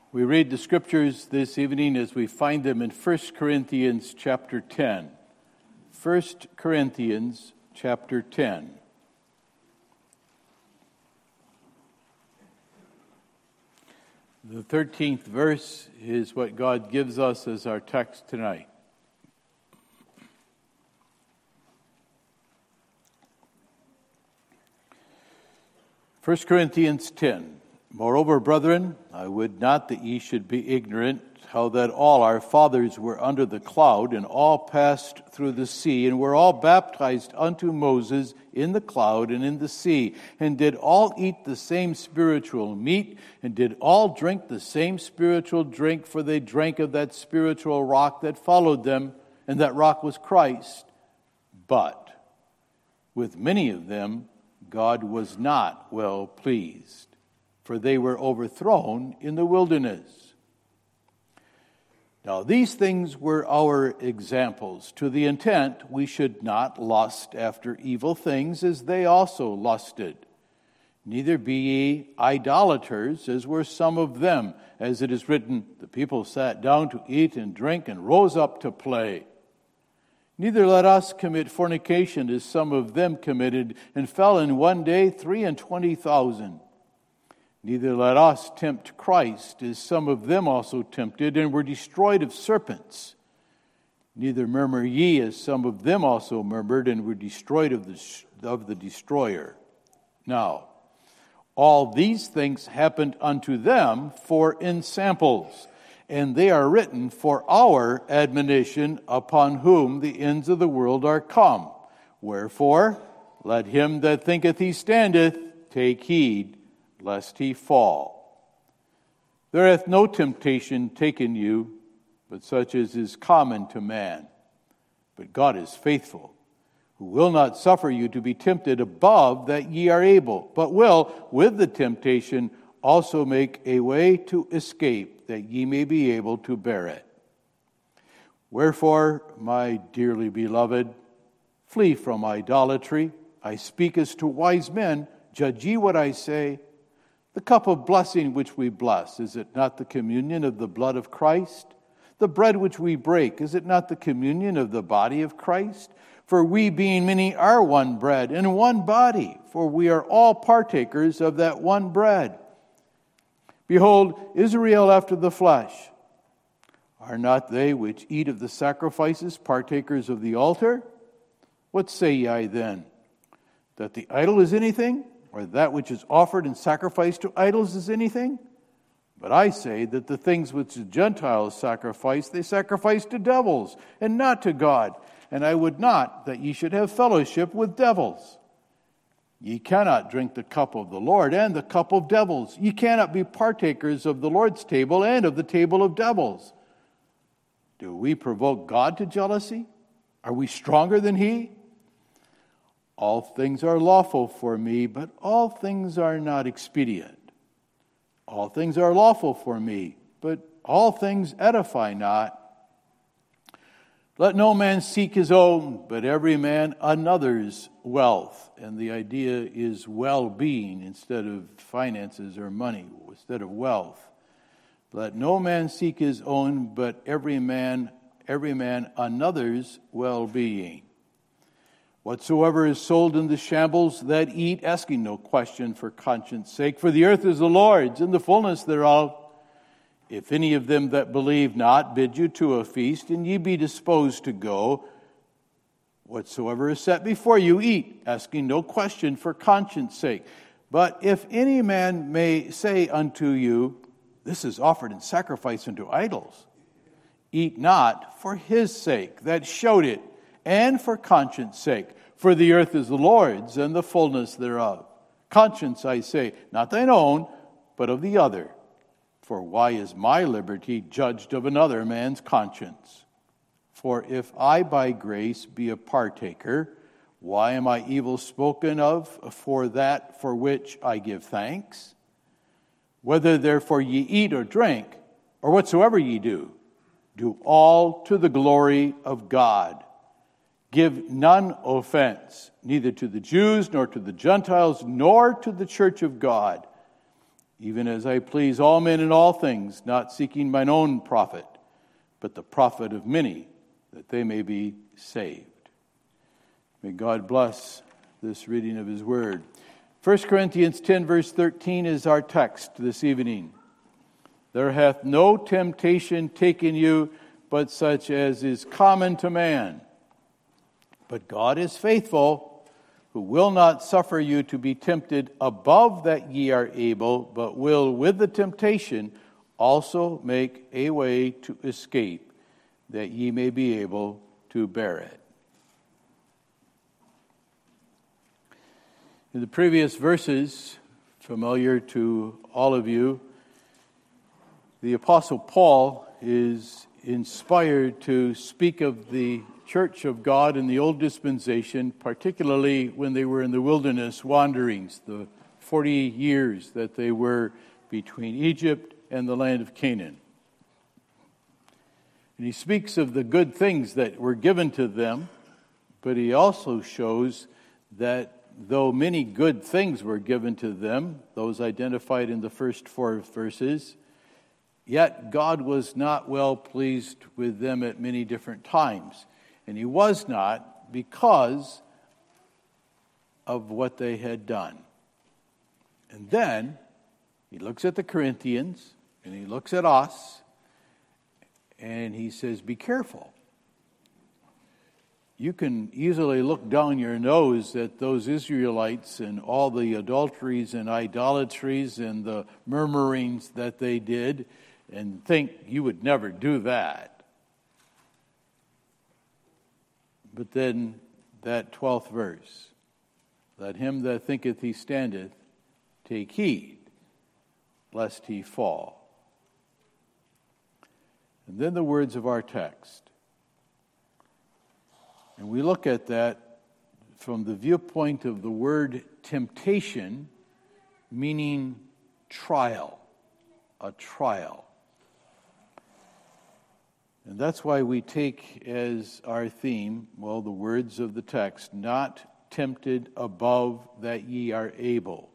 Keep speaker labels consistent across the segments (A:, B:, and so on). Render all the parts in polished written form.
A: We read the scriptures this evening as we find them in 1 Corinthians chapter 10. 1 Corinthians chapter 10. The 13th verse is what God gives us as our text tonight. First Corinthians 10. Moreover, brethren, I would not that ye should be ignorant how that all our fathers were under the cloud, and all passed through the sea, and were all baptized unto Moses in the cloud and in the sea, and did all eat the same spiritual meat, and did all drink the same spiritual drink, for they drank of that spiritual rock that followed them, and that rock was Christ. But with many of them God was not well pleased, for they were overthrown in the wilderness. Now these things were our examples, to the intent we should not lust after evil things, as they also lusted. Neither be ye idolaters, as were some of them, as it is written, the people sat down to eat and drink, and rose up to play. Neither let us commit fornication, as some of them committed, and fell in one day 23,000. Neither let us tempt Christ, as some of them also tempted, and were destroyed of serpents. Neither murmur ye, as some of them also murmured, and were destroyed of the destroyer. Now, all these things happened unto them for ensamples, and they are written for our admonition, upon whom the ends of the world are come. Wherefore, let him that thinketh he standeth take heed, lest he fall. There hath no temptation taken you, but such as is common to man. But God is faithful, who will not suffer you to be tempted above that ye are able, but will, with the temptation, also make a way to escape, that ye may be able to bear it. Wherefore, my dearly beloved, flee from idolatry. I speak as to wise men. Judge ye what I say. The cup of blessing which we bless, is it not the communion of the blood of Christ? The bread which we break, is it not the communion of the body of Christ? For we, being many, are one bread and one body, for we are all partakers of that one bread. Behold, Israel after the flesh. Are not they which eat of the sacrifices partakers of the altar? What say I then? That the idol is anything? Or that which is offered and sacrificed to idols is anything? But I say that the things which the Gentiles sacrifice, they sacrifice to devils, and not to God. And I would not that ye should have fellowship with devils. Ye cannot drink the cup of the Lord and the cup of devils. Ye cannot be partakers of the Lord's table and of the table of devils. Do we provoke God to jealousy? Are we stronger than He? All things are lawful for me, but all things are not expedient. All things are lawful for me, but all things edify not. Let no man seek his own, but every man another's wealth. And the idea is well-being instead of finances or money, instead of wealth. Let no man seek his own, but every man another's well-being. Whatsoever is sold in the shambles, that eat, asking no question for conscience sake. For the earth is the Lord's, and the fullness thereof. If any of them that believe not bid you to a feast, and ye be disposed to go, whatsoever is set before you, eat, asking no question for conscience sake. But if any man may say unto you, this is offered in sacrifice unto idols, eat not for his sake that showed it, and for conscience sake. For the earth is the Lord's, and the fullness thereof. Conscience, I say, not thine own, but of the other. For why is my liberty judged of another man's conscience? For if I by grace be a partaker, why am I evil spoken of for that for which I give thanks? Whether therefore ye eat or drink, or whatsoever ye do, do all to the glory of God. Give none offense, neither to the Jews, nor to the Gentiles, nor to the church of God. even as I please all men in all things, not seeking mine own profit, but the profit of many, that they may be saved. May God bless this reading of His Word. 1 Corinthians 10, verse 13 is our text this evening. There hath no temptation taken you, but such as is common to man. But God is faithful, who will not suffer you to be tempted above that ye are able, but will with the temptation also make a way to escape, that ye may be able to bear it. In the previous verses, familiar to all of you, the Apostle Paul is inspired to speak of the Church of God in the Old Dispensation, particularly when they were in the wilderness wanderings, the 40 years that they were between Egypt and the land of Canaan. And he speaks of the good things that were given to them, but he also shows that though many good things were given to them, those identified in the first 4 verses, yet God was not well pleased with them at many different times. And He was not because of what they had done. And then he looks at the Corinthians and he looks at us and he says, be careful. You can easily look down your nose at those Israelites and all the adulteries and idolatries and the murmurings that they did and think you would never do that. But then that 12th verse, let him that thinketh he standeth take heed, lest he fall. And then the words of our text. And we look at that from the viewpoint of the word temptation, meaning trial, a trial. And that's why we take as our theme, well, the words of the text, not tempted above that ye are able.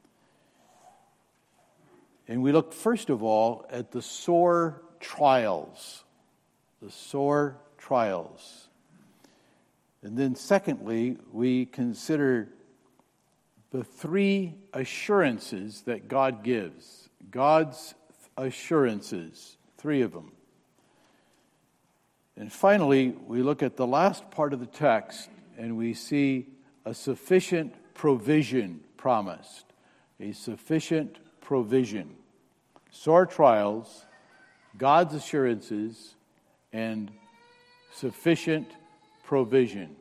A: And we look first of all at the sore trials, the sore trials. And then secondly, we consider the 3 assurances that God gives. God's assurances, 3 of them. And finally, we look at the last part of the text and we see a sufficient provision promised. A sufficient provision. Sore trials, God's assurances, and sufficient provision.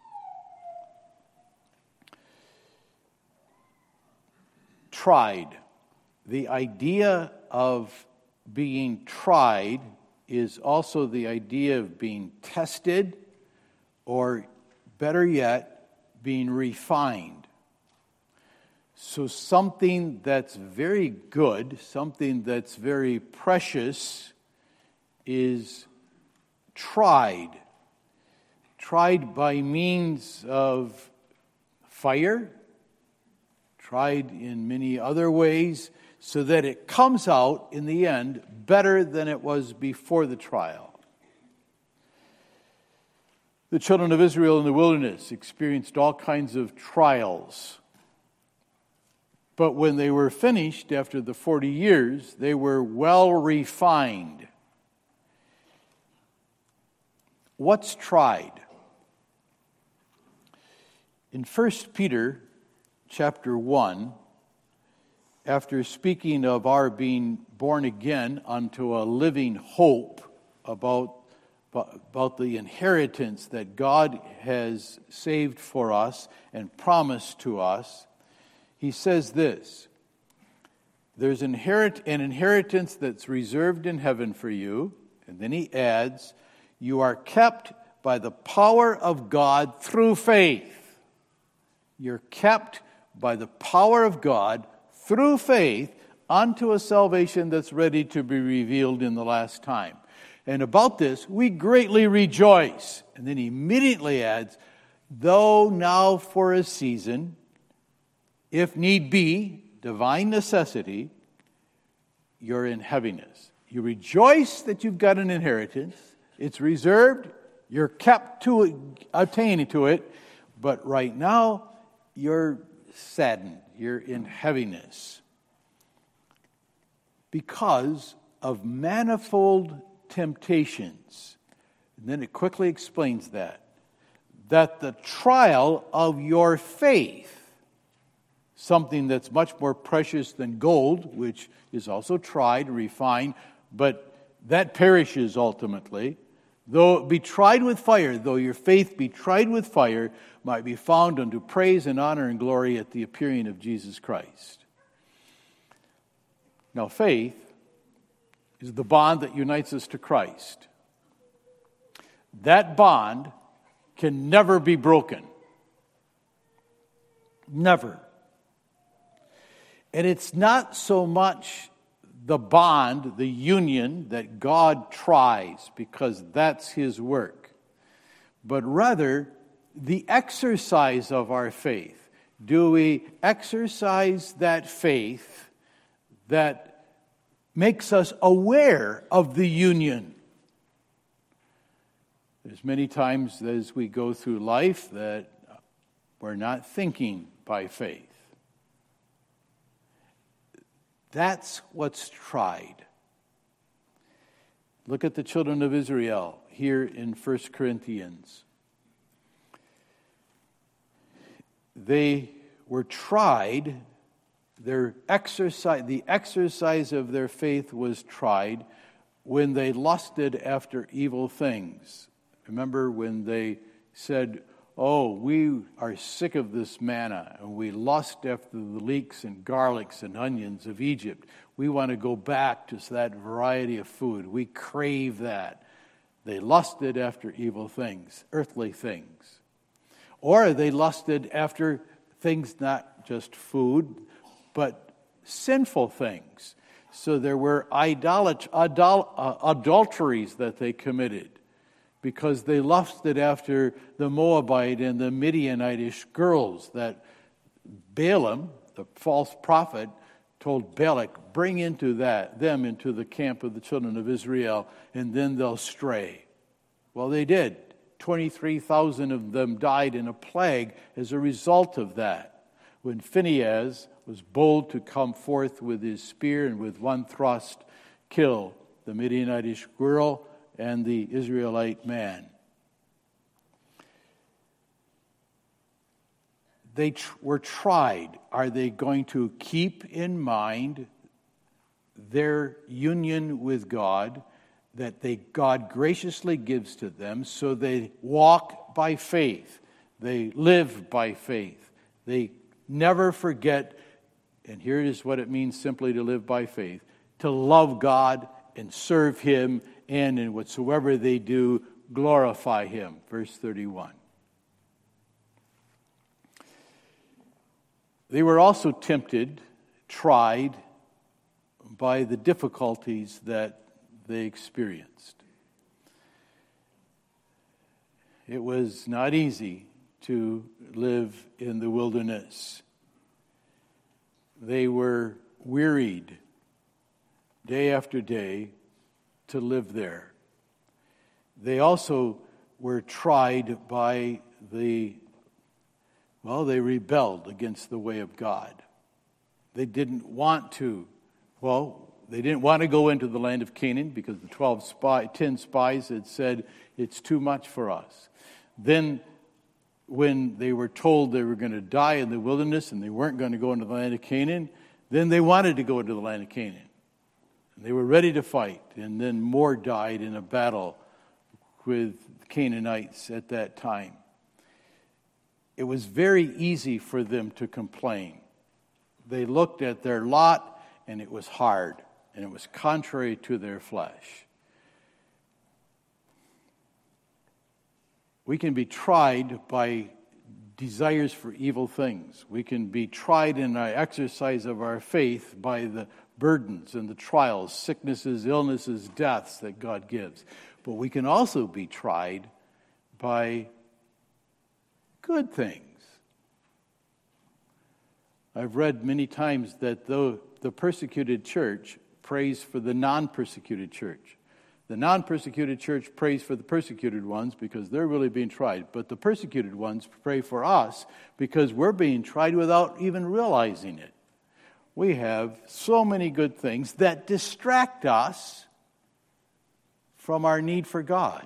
A: Tried. The idea of being tried is also the idea of being tested, or better yet, being refined. So something that's very good, something that's very precious is tried. Tried by means of fire, tried in many other ways, so that it comes out in the end better than it was before the trial. The children of Israel in the wilderness experienced all kinds of trials. But when they were finished after the 40 years, they were well refined. What's tried? In 1 Peter chapter 1, after speaking of our being born again unto a living hope about the inheritance that God has saved for us and promised to us, he says this: there's an inheritance that's reserved in heaven for you. And then he adds, you are kept by the power of God through faith. You're kept by the power of God through faith unto a salvation that's ready to be revealed in the last time. And about this, we greatly rejoice. And then he immediately adds, though now for a season, if need be, divine necessity, you're in heaviness. You rejoice that you've got an inheritance. It's reserved. You're kept to attaining to it. But right now, you're saddened. You're in heaviness because of manifold temptations. And then it quickly explains that the trial of your faith, something that's much more precious than gold, which is also tried, refined, but that perishes ultimately. Though it be tried with fire, though your faith be tried with fire, might be found unto praise and honor and glory at the appearing of Jesus Christ. Now, faith is the bond that unites us to Christ. That bond can never be broken. Never. And it's not so much the bond, the union that God tries, because that's His work, but rather the exercise of our faith. Do we exercise that faith that makes us aware of the union? There's many times as we go through life that we're not thinking by faith. That's what's tried. Look at the children of Israel here in 1 Corinthians. They were tried. The exercise of their faith was tried when they lusted after evil things. Remember when they said, "Oh, we are sick of this manna, and we lust after the leeks and garlics and onions of Egypt. We want to go back to that variety of food. We crave that." They lusted after evil things, earthly things. Or they lusted after things, not just food, but sinful things. So there were adulteries that they committed, because they lusted after the Moabite and the Midianitish girls that Balaam, the false prophet, told Balak, bring them into the camp of the children of Israel, and then they'll stray. Well, they did. 23,000 of them died in a plague as a result of that. When Phinehas was bold to come forth with his spear and with one thrust kill the Midianitish girl and the Israelite man. They were tried. Are they going to keep in mind their union with God that God graciously gives to them, so they walk by faith, they live by faith, they never forget, and here is what it means simply to live by faith, to love God and serve Him, and in whatsoever they do, glorify Him. Verse 31. They were also tempted, tried by the difficulties that they experienced. It was not easy to live in the wilderness. They were wearied day after day to live there. They also were tried by they rebelled against the way of God. They didn't want to. They didn't want to go into the land of Canaan because the 10 spies had said, it's too much for us. Then when they were told they were going to die in the wilderness and they weren't going to go into the land of Canaan, then they wanted to go into the land of Canaan. And they were ready to fight. And then more died in a battle with Canaanites at that time. It was very easy for them to complain. They looked at their lot, and it was hard, and it was contrary to their flesh. We can be tried by desires for evil things. We can be tried in our exercise of our faith by the burdens and the trials, sicknesses, illnesses, deaths that God gives. But we can also be tried by good things. I've read many times that though the persecuted church prays for the non-persecuted church. The non-persecuted church prays for the persecuted ones because they're really being tried. But the persecuted ones pray for us because we're being tried without even realizing it. We have so many good things that distract us from our need for God.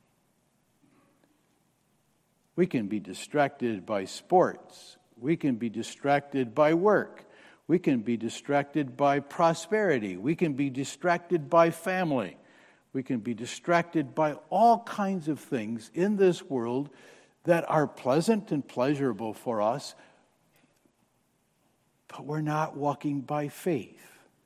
A: We can be distracted by sports. We can be distracted by work. We can be distracted by prosperity. We can be distracted by family. We can be distracted by all kinds of things in this world that are pleasant and pleasurable for us, but we're not walking by faith.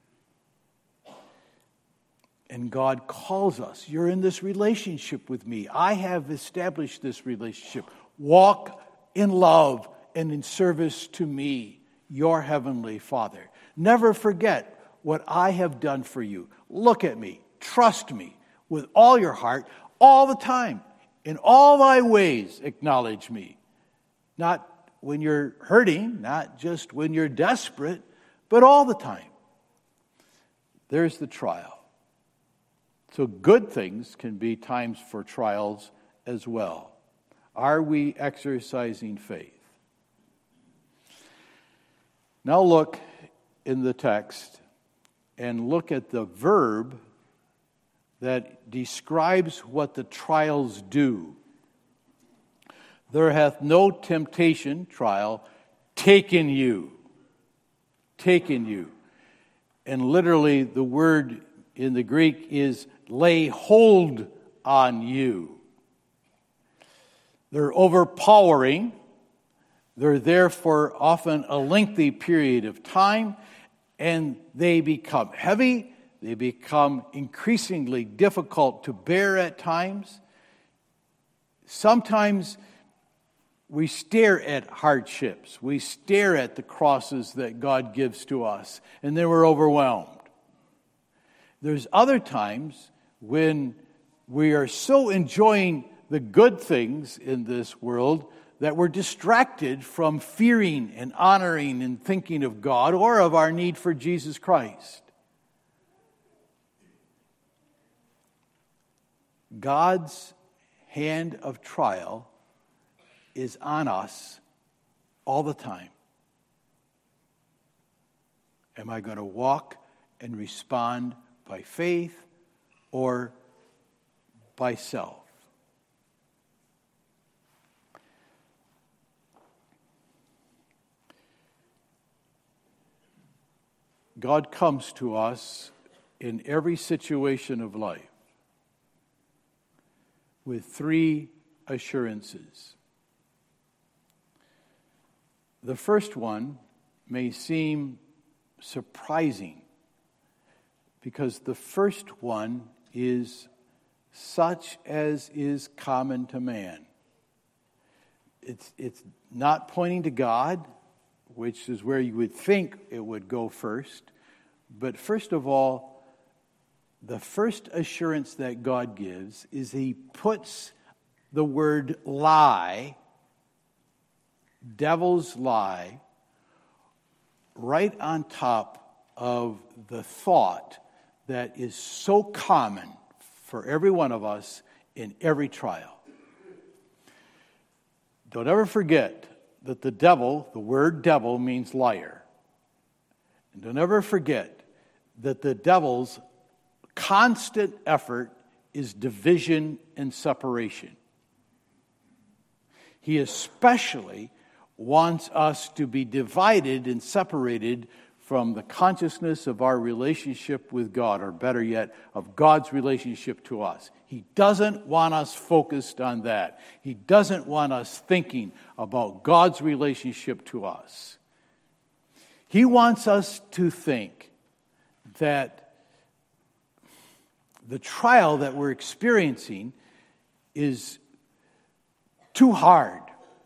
A: And God calls us. You're in this relationship with me. I have established this relationship. Walk in love and in service to me, your heavenly Father. Never forget what I have done for you. Look at me. Trust me with all your heart, all the time. In all thy ways, acknowledge me. Not when you're hurting, not just when you're desperate, but all the time. There's the trial. So good things can be times for trials as well. Are we exercising faith? Now look in the text and look at the verb that describes what the trials do. There hath no temptation, trial, taken you. Taken you. And literally the word in the Greek is lay hold on you. They're overpowering. They're there for often a lengthy period of time, and they become heavy. They become increasingly difficult to bear at times. Sometimes we stare at hardships. We stare at the crosses that God gives to us, and then we're overwhelmed. There's other times when we are so enjoying the good things in this world that we're distracted from fearing and honoring and thinking of God or of our need for Jesus Christ. God's hand of trial is on us all the time. Am I going to walk and respond by faith or by self? God comes to us in every situation of life with three assurances. The first one may seem surprising because the first one is such as is common to man. It's not pointing to God, which is where you would think it would go first. But first of all, the first assurance that God gives is He puts the word lie, devil's lie, right on top of the thought that is so common for every one of us in every trial. Don't ever forget that the devil, the word devil, means liar. And don't ever forget that the devil's constant effort is division and separation. He especially wants us to be divided and separated from the consciousness of our relationship with God, or better yet, of God's relationship to us. He doesn't want us focused on that. He doesn't want us thinking about God's relationship to us. He wants us to think that the trial that we're experiencing is too hard,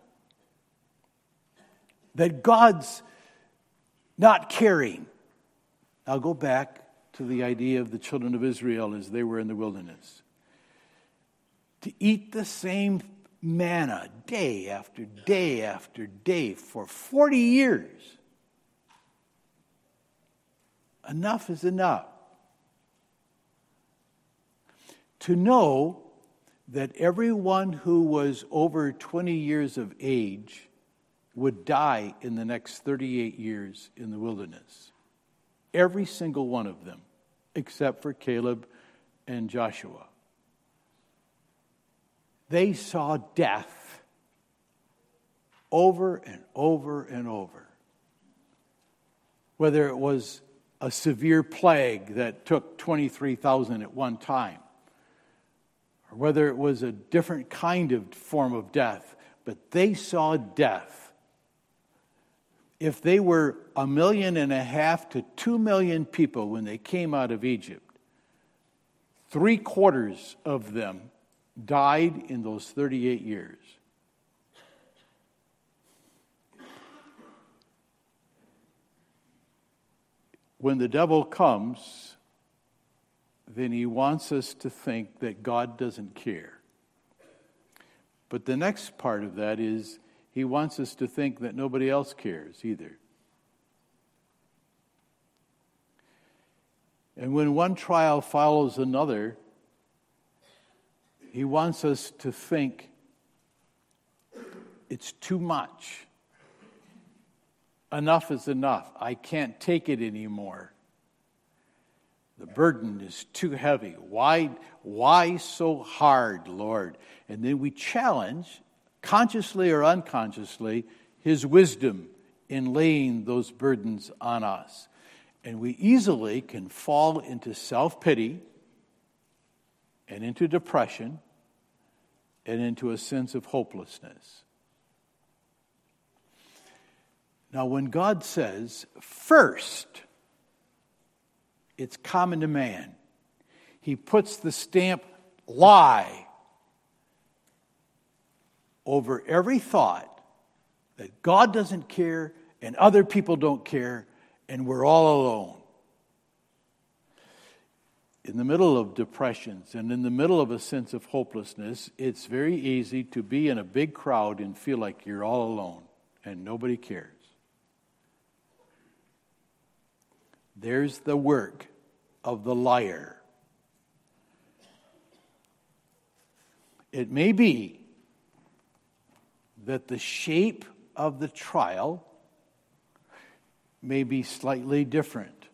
A: that God's not caring. I'll go back to the idea of the children of Israel as they were in the wilderness. To eat the same manna day after day after day for 40 years. Enough is enough. to know that everyone who was over 20 years of age would die in the next 38 years in the wilderness. Every single one of them, except for Caleb and Joshua. They saw death over and over and over. Whether it was a severe plague that took 23,000 at one time, or whether it was a different kind of form of death, but they saw death. If they were 1.5 million to 2 million people when they came out of Egypt, 3/4 of them died in those 38 years. When the devil comes, then he wants us to think that God doesn't care. But the next part of that is he wants us to think that nobody else cares either. And when one trial follows another, he wants us to think it's too much. Enough is enough. I can't take it anymore. The burden is too heavy. Why so hard, Lord? And then we challenge, consciously or unconsciously, his wisdom in laying those burdens on us. And we easily can fall into self-pity and into depression and into a sense of hopelessness. Now, when God says, first, it's common to man. He puts the stamp lie over every thought that God doesn't care and other people don't care and we're all alone. In the middle of depressions and in the middle of a sense of hopelessness, it's very easy to be in a big crowd and feel like you're all alone and nobody cares. There's the work of the liar. It may be that the shape of the trial may be slightly different.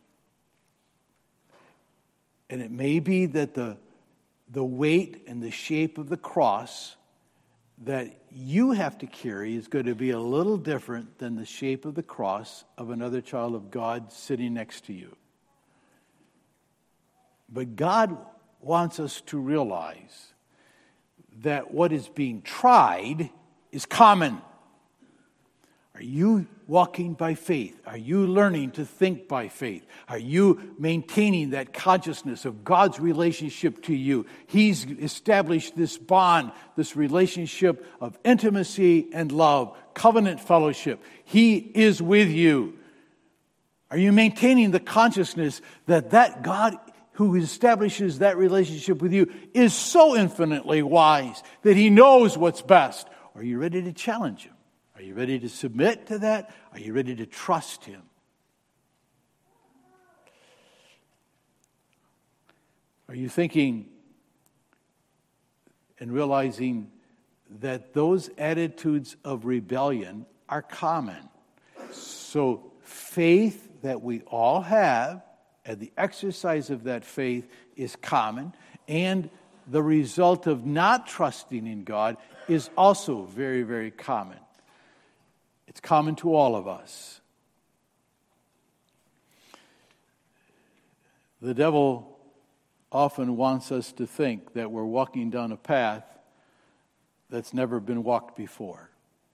A: And it may be that the weight and the shape of the cross that you have to carry is going to be a little different than the shape of the cross of another child of God sitting next to you. But God wants us to realize that what is being tried is common. Are you walking by faith? Are you learning to think by faith? Are you maintaining that consciousness of God's relationship to you? He's established this bond, this relationship of intimacy and love, covenant fellowship. He is with you. Are you maintaining the consciousness that God who establishes that relationship with you is so infinitely wise that he knows what's best? Are you ready to challenge him? Are you ready to submit to that? Are you ready to trust him? Are you thinking and realizing that those attitudes of rebellion are common? So faith that we all have, and the exercise of that faith is common, and the result of not trusting in God is also very, very common. It's common to all of us. The devil often wants us to think that we're walking down a path that's never been walked before.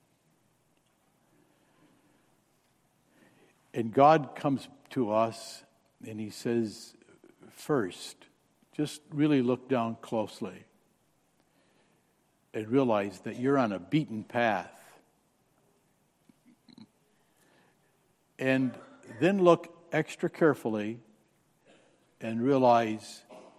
A: And God comes to us and he says, first, just really look down closely and realize that you're on a beaten path. And then look extra carefully and realize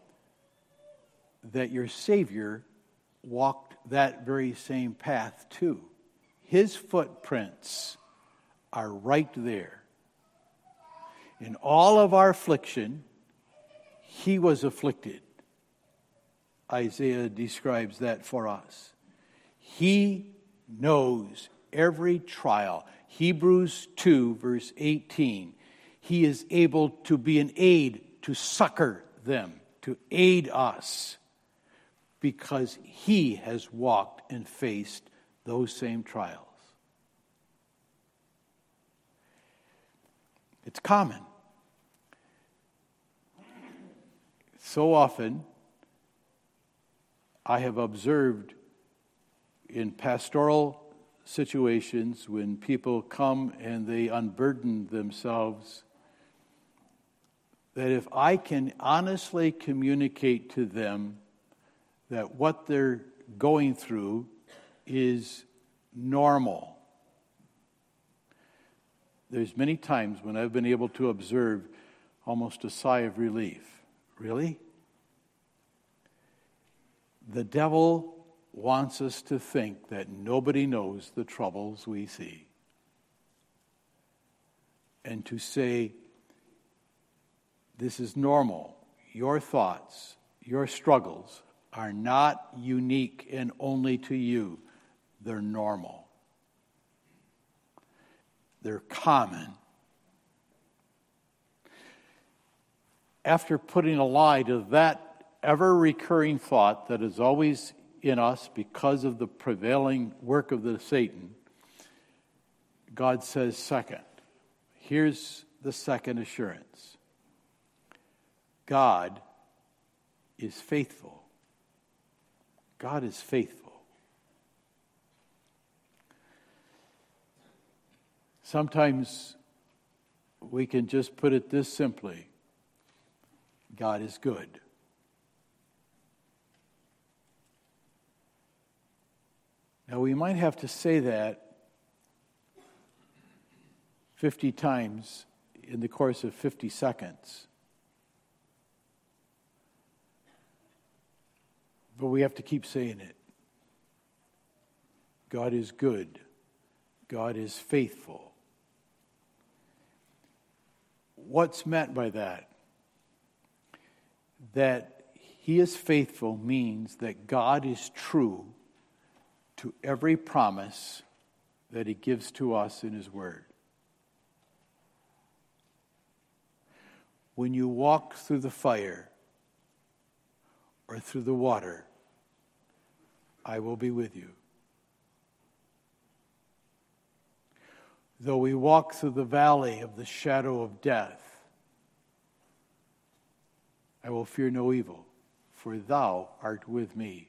A: that your Savior walked that very same path too. His footprints are right there. In all of our affliction, he was afflicted. Isaiah describes that for us. He knows every trial. Hebrews 2, verse 18. He is able to be an aid, to succor them, to aid us, because he has walked and faced those same trials. It's common. So often, I have observed in pastoral situations when people come and they unburden themselves, that if I can honestly communicate to them that what they're going through is normal, there's many times when I've been able to observe almost a sigh of relief. Really? The devil wants us to think that nobody knows the troubles we see. And to say, this is normal. Your thoughts, your struggles are not unique and only to you. They're normal. They're common. After putting a lie to that ever-recurring thought that is always in us because of the prevailing work of the Satan, God says, second, here's the second assurance. God is faithful. God is faithful. Sometimes we can just put it this simply. God is good. Now, we might have to say that 50 times in the course of 50 seconds. But we have to keep saying it. God is good. God is faithful. What's meant by that? That he is faithful means that God is true to every promise that he gives to us in his word. When you walk through the fire or through the water, I will be with you. Though we walk through the valley of the shadow of death, I will fear no evil, for thou art with me.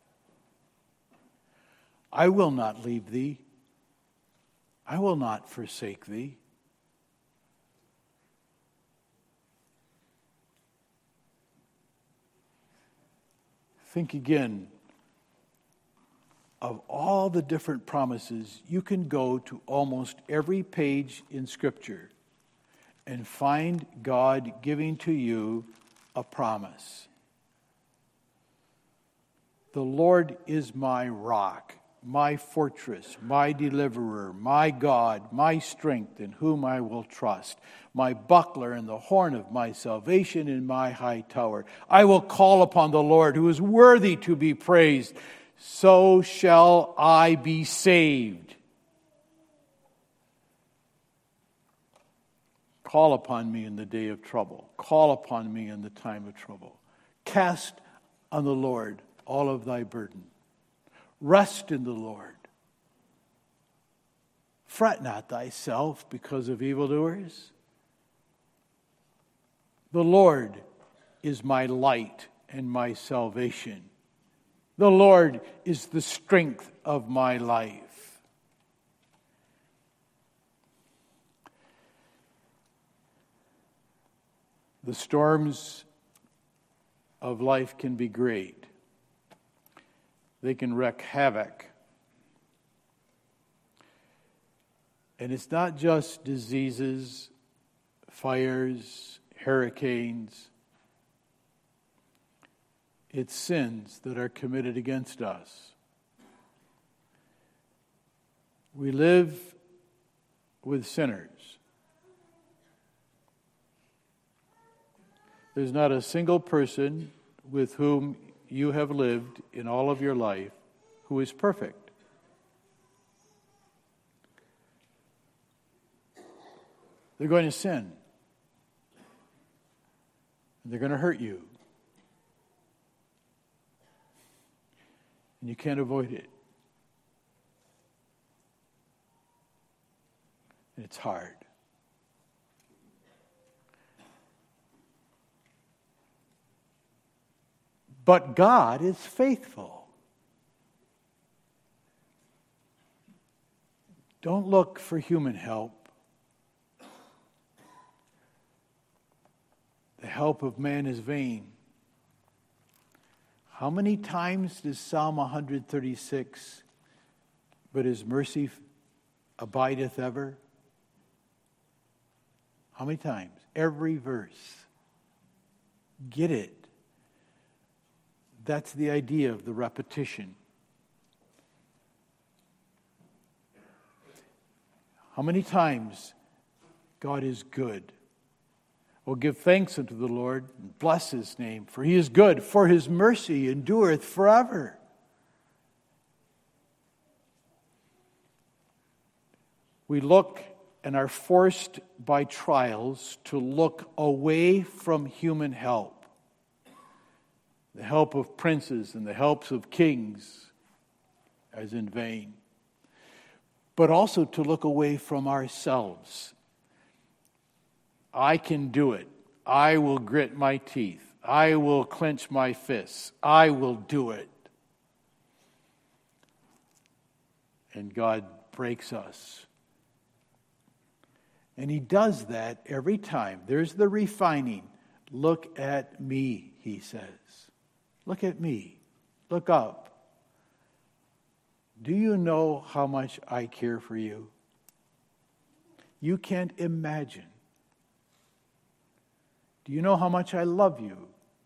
A: I will not leave thee. I will not forsake thee. Think again of all the different promises. You can go to almost every page in Scripture and find God giving to you a promise. The Lord is my rock, my fortress, my deliverer, my God, my strength, in whom I will trust, my buckler and the horn of my salvation in my high tower. I will call upon the Lord, who is worthy to be praised. So shall I be saved. Call upon me in the day of trouble. Call upon me in the time of trouble. Cast on the Lord all of thy burden. Rest in the Lord. Fret not thyself because of evildoers. The Lord is my light and my salvation. The Lord is the strength of my life. The storms of life can be great. They can wreak havoc. And it's not just diseases, fires, hurricanes. It's sins that are committed against us. We live with sinners. There's not a single person with whom you have lived in all of your life who is perfect. They're going to sin. They're going to hurt you. And you can't avoid it. And it's hard. But God is faithful. Don't look for human help. The help of man is vain. How many times does Psalm 136, but his mercy abideth ever? How many times? Every verse. Get it. That's the idea of the repetition. How many times God is good? Oh, give thanks unto the Lord and bless his name, for he is good, for his mercy endureth forever. We look and are forced by trials to look away from human help. The help of princes and the helps of kings as in vain. But also to look away from ourselves. I can do it. I will grit my teeth. I will clench my fists. I will do it. And God breaks us. And he does that every time. There's the refining. Look at me, he says. Look at me. Look up. Do you know how much I care for you? You can't imagine. Do you know how much I love you?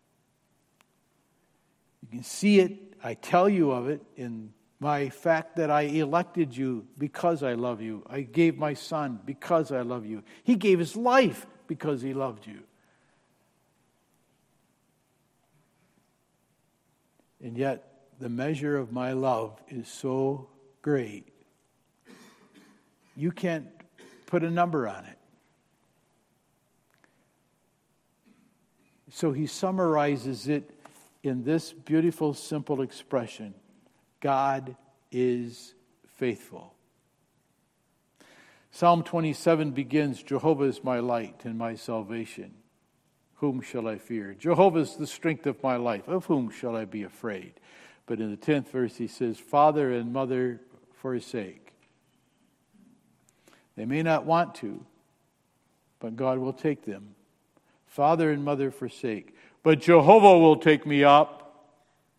A: You can see it. I tell you of it in my fact that I elected you because I love you. I gave my son because I love you. He gave his life because he loved you. And yet, the measure of my love is so great, you can't put a number on it. So he summarizes it in this beautiful, simple expression: God is faithful. Psalm 27 begins, Jehovah is my light and my salvation. Whom shall I fear? Jehovah is the strength of my life. Of whom shall I be afraid? But in the 10th verse he says, Father and mother forsake. They may not want to, but God will take them. Father and mother forsake, but Jehovah will take me up.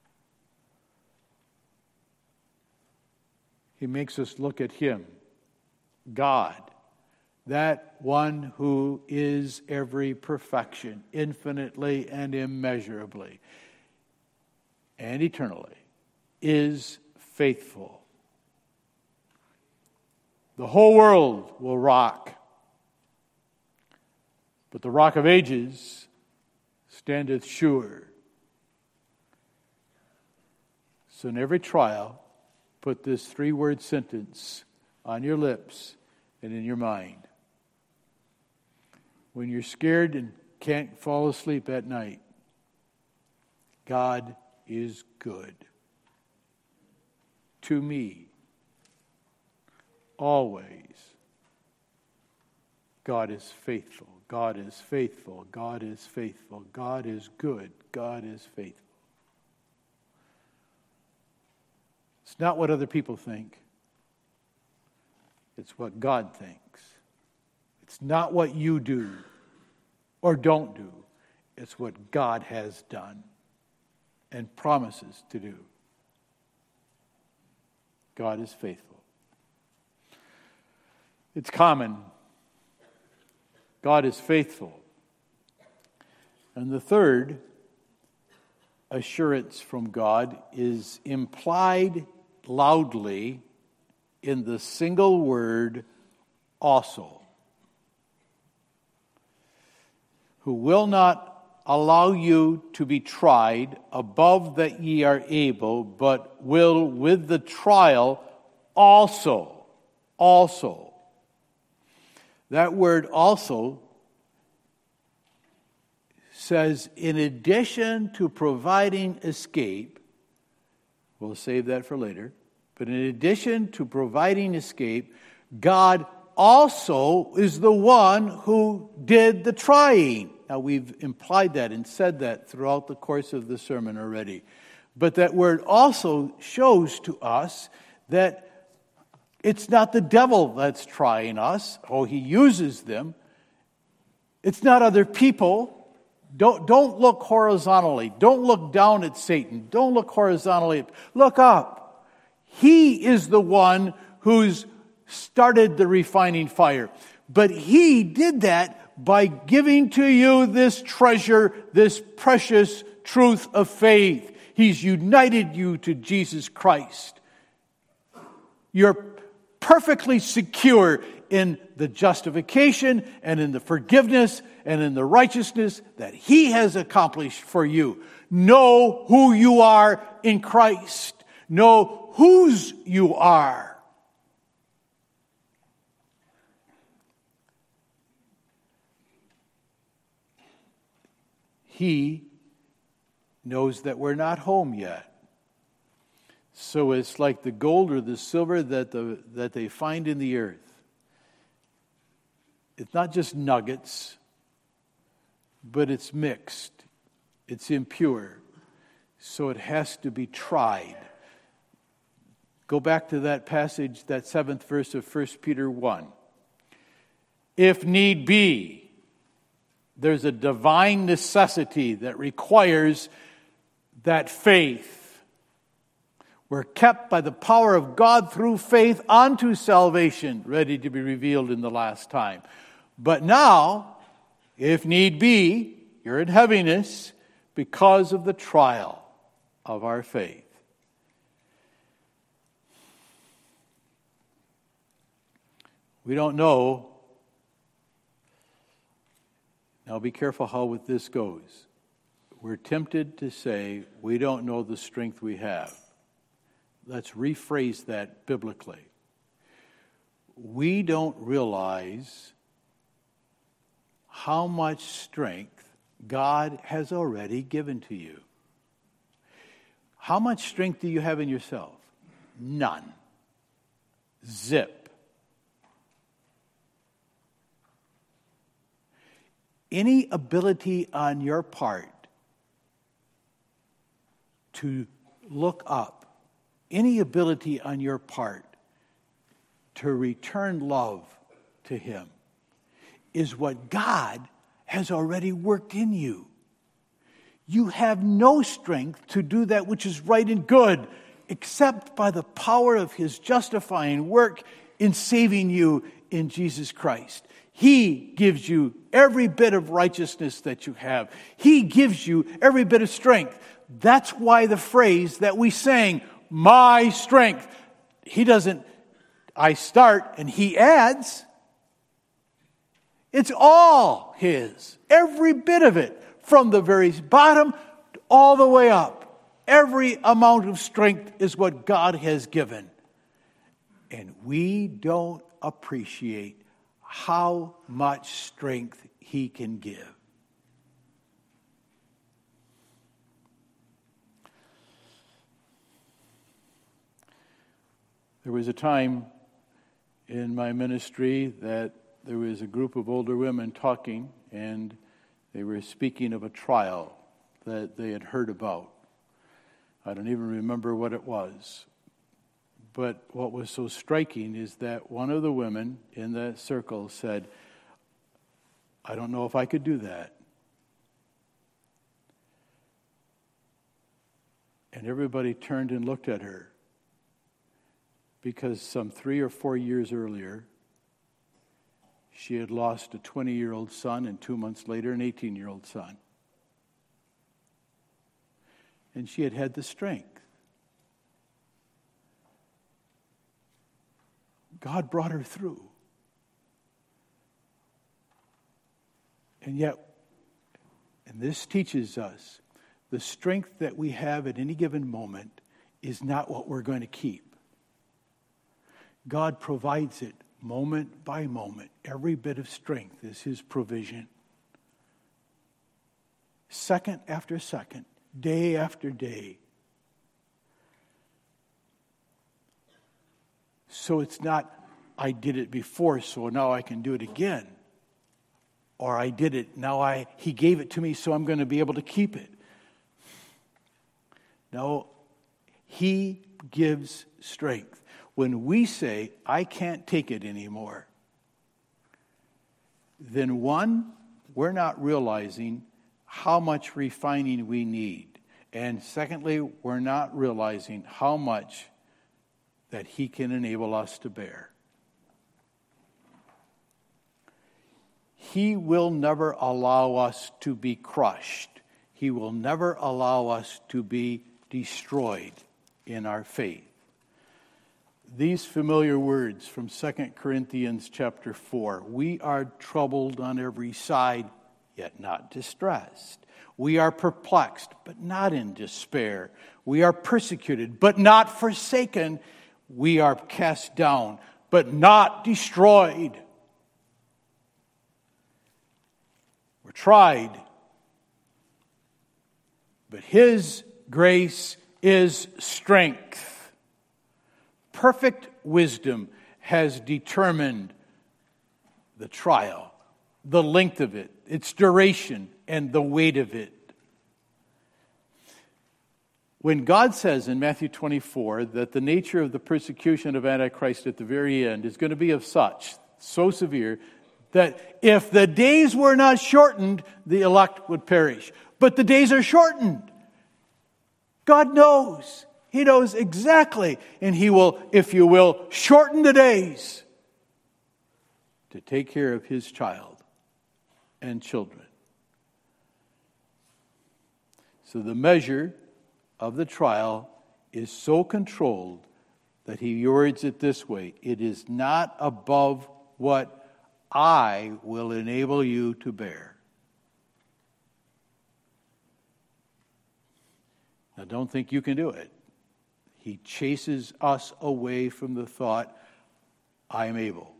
A: He makes us look at him, God, that one who is every perfection, infinitely and immeasurably and eternally, is faithful. The whole world will rock, but the Rock of Ages standeth sure. So in every trial, put this 3-word sentence on your lips and in your mind. When you're scared and can't fall asleep at night, God is good. To me, always. God is faithful. God is faithful. God is faithful. God is good. God is faithful. It's not what other people think. It's what God thinks. It's not what you do or don't do. It's what God has done and promises to do. God is faithful. It's common. God is faithful. And the third assurance from God is implied loudly in the single word also. Who will not allow you to be tried above that ye are able, but will with the trial also. That word also says, in addition to providing escape, we'll save that for later, but in addition to providing escape, God also is the one who did the trying. Now, we've implied that and said that throughout the course of the sermon already. But that word also shows to us that it's not the devil that's trying us. Oh, he uses them. It's not other people. Don't look horizontally. Don't look down at Satan. Don't look horizontally. Look up. He is the one who's started the refining fire. But he did that by giving to you this treasure, this precious truth of faith. He's united you to Jesus Christ. You're perfectly secure in the justification and in the forgiveness and in the righteousness that he has accomplished for you. Know who you are in Christ. Know whose you are. He knows that we're not home yet. So it's like the gold or the silver that they find in the earth. It's not just nuggets, but it's mixed. It's impure. So it has to be tried. Go back to that passage, that 7th verse of 1 Peter 1. If need be, there's a divine necessity that requires that faith. We're kept by the power of God through faith unto salvation, ready to be revealed in the last time. But now, if need be, you're in heaviness because of the trial of our faith. We don't know. Now be careful how with this goes. We're tempted to say we don't know the strength we have. Let's rephrase that biblically. We don't realize how much strength God has already given to you. How much strength do you have in yourself? None. Zip. Any ability on your part to look up, any ability on your part to return love to Him is what God has already worked in you. You have no strength to do that which is right and good except by the power of His justifying work in saving you in Jesus Christ. He gives you every bit of righteousness that you have. He gives you every bit of strength. That's why the phrase that we sang, my strength. He doesn't, I start and He adds. It's all His. Every bit of it. From the very bottom all the way up. Every amount of strength is what God has given. And we don't appreciate how much strength He can give. There was a time in my ministry that there was a group of older women talking, and they were speaking of a trial that they had heard about. I don't even remember what it was. But what was so striking is that one of the women in that circle said, I don't know if I could do that. And everybody turned and looked at her because some 3 or 4 years earlier, she had lost a 20-year-old son and 2 months later an 18-year-old son. And she had had the strength. God brought her through. And this teaches us the strength that we have at any given moment is not what we're going to keep. God provides it moment by moment. Every bit of strength is His provision. Second after second, day after day. So it's not, I did it before, so now I can do it again. Or I did it, now He gave it to me, so I'm going to be able to keep it. No, He gives strength. When we say, I can't take it anymore, then one, we're not realizing how much refining we need. And secondly, we're not realizing how much that He can enable us to bear. He will never allow us to be crushed. He will never allow us to be destroyed in our faith. These familiar words from 2 Corinthians chapter 4. We are troubled on every side, yet not distressed. We are perplexed, but not in despair. We are persecuted, but not forsaken. We are cast down, but not destroyed. We're tried, but His grace is strength. Perfect wisdom has determined the trial, the length of it, its duration, and the weight of it. When God says in Matthew 24 that the nature of the persecution of Antichrist at the very end is going to be of so severe, that if the days were not shortened, the elect would perish. But the days are shortened. God knows. He knows exactly. And He will, if you will, shorten the days to take care of His child and children. So the measure of the trial is so controlled that He words it this way: it is not above what I will enable you to bear. Now, don't think you can do it. He chases us away from the thought, I am able.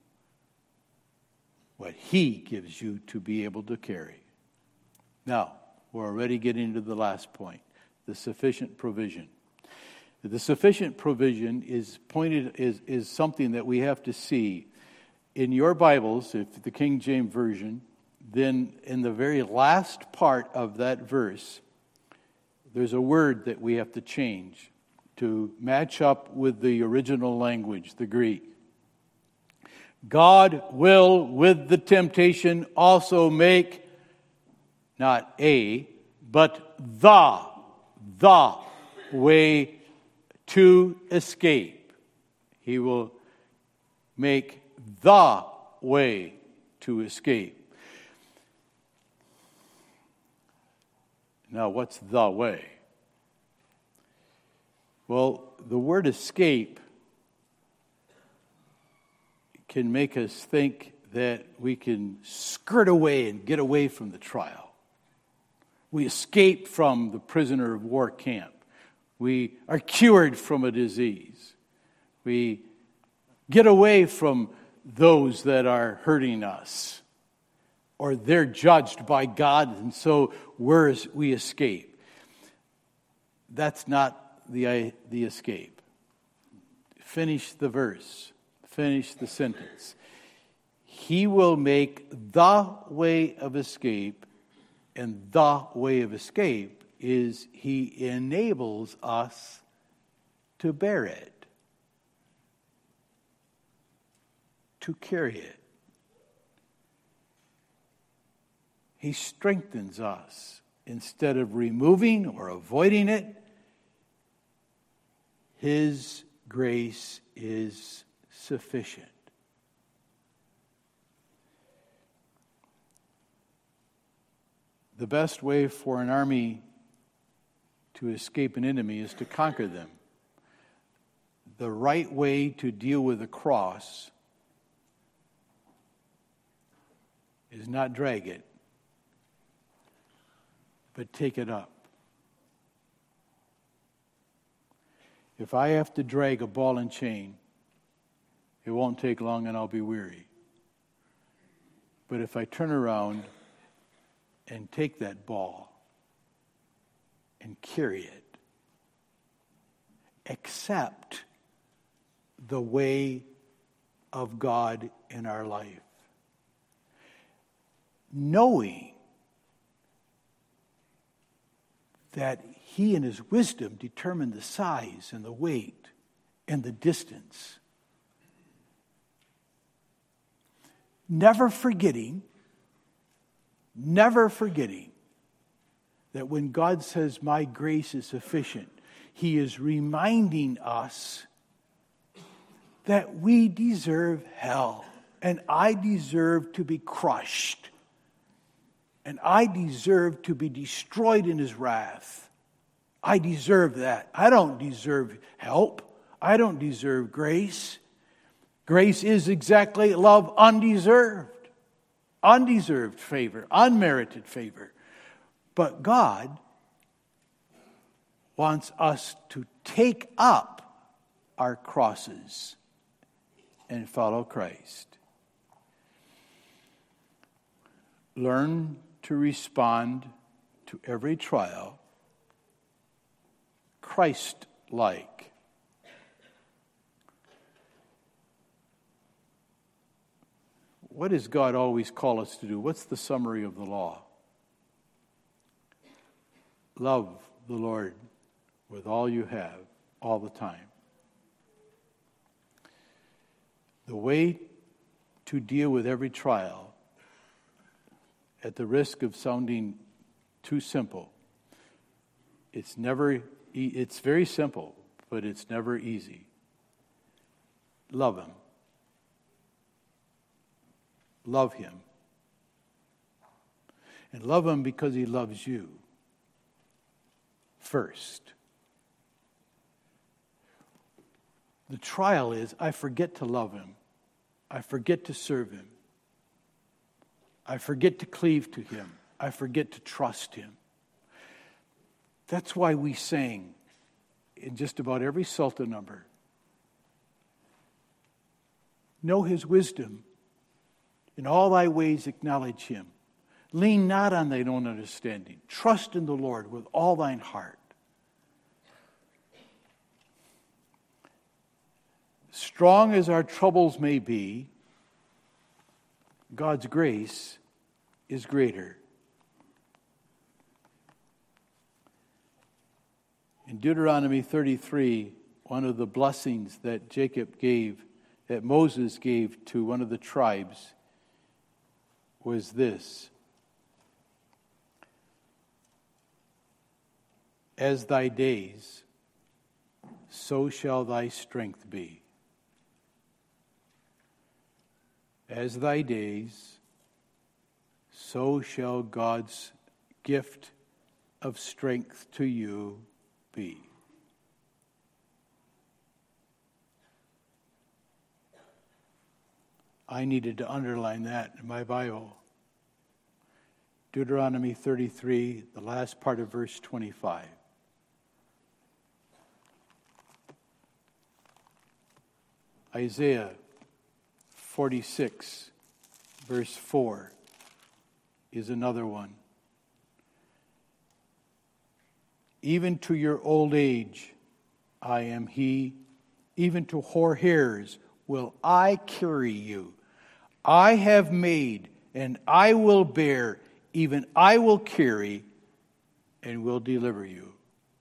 A: What He gives you to be able to carry. Now, we're already getting to the last point, the sufficient provision. The sufficient provision is something that we have to see. In your Bibles, if the King James Version, then in the very last part of that verse, there's a word that we have to change to match up with the original language, the Greek. God will, with the temptation, also make not a, but the way to escape. He will make the way to escape. Now, what's the way? Well, the word escape can make us think that we can skirt away and get away from the trial. We escape from the prisoner of war camp. We are cured from a disease. We get away from those that are hurting us. Or they're judged by God, and so we escape. That's not the escape. Finish the verse. Finish the sentence. He will make the way of escape, and the way of escape is He enables us to bear it, to carry it. He strengthens us. Instead of removing or avoiding it, His grace is sufficient. The best way for an army to escape an enemy is to conquer them. The right way to deal with the cross is not drag it, but take it up. If I have to drag a ball and chain, it won't take long and I'll be weary. But if I turn around and take that ball and carry it, accept the way of God in our life, knowing that He in His wisdom determined the size and the weight and the distance. Never forgetting that when God says, my grace is sufficient, He is reminding us that we deserve hell, and I deserve to be crushed, and I deserve to be destroyed in His wrath. I deserve that. I don't deserve help. I don't deserve grace. Grace is exactly love undeserved. Undeserved favor, unmerited favor. But God wants us to take up our crosses and follow Christ. Learn to respond to every trial Christ-like. What does God always call us to do? What's the summary of the law? Love the Lord with all you have, all the time. The way to deal with every trial, at the risk of sounding too simple, it's very simple, but it's never easy. Love Him. Love Him. And love Him because He loves you first. The trial is, I forget to love Him. I forget to serve Him. I forget to cleave to Him. I forget to trust Him. That's why we sang in just about every Psalter number, know His wisdom. In all thy ways acknowledge Him. Lean not on thine own understanding. Trust in the Lord with all thine heart. Strong as our troubles may be, God's grace is greater. In Deuteronomy 33, one of the blessings that that Moses gave to one of the tribes was this: as thy days, so shall thy strength be. As thy days, so shall God's gift of strength to you be. I needed to underline that in my Bible. Deuteronomy 33, the last part of verse 25. Isaiah 46, verse 4 is another one. Even to your old age, I am He. Even to hoar hairs will I carry you. I have made, and I will bear, even I will carry, and will deliver you.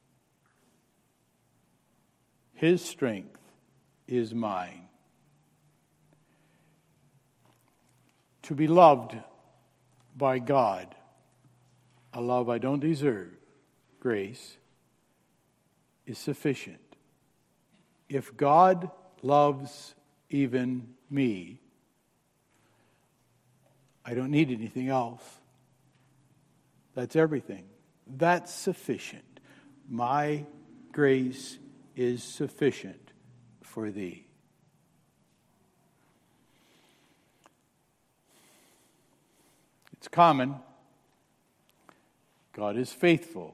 A: His strength is mine. To be loved by God, a love I don't deserve, grace, is sufficient. If God loves even me, I don't need anything else. That's everything. That's sufficient. My grace is sufficient for thee. It's common. God is faithful.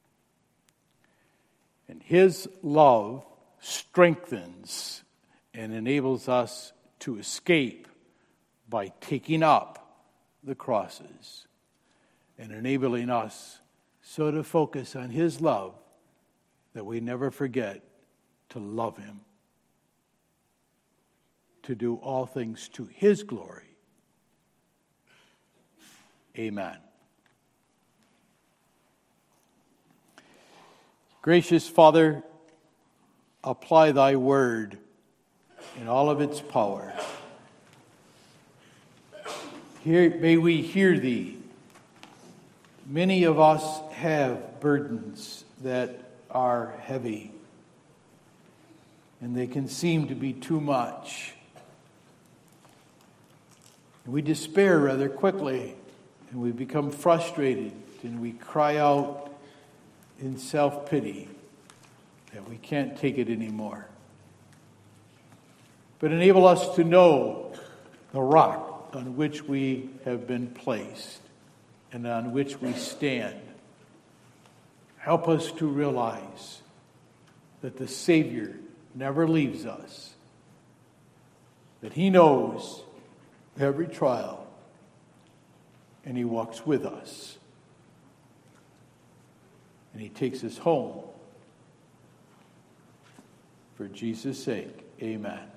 A: And his love strengthens and enables us to escape by taking up the crosses and enabling us so to focus on his love that we never forget to love him, to do all things to his glory. Amen. Gracious Father, apply thy word in all of its power. May we hear thee. Many of us have burdens that are heavy, and they can seem to be too much. We despair rather quickly, and we become frustrated, and we cry out in self-pity that we can't take it anymore. But enable us to know the rock on which we have been placed and on which we stand. Help us to realize that the Savior never leaves us, that he knows every trial, and he walks with us. And he takes us home. For Jesus' sake, amen.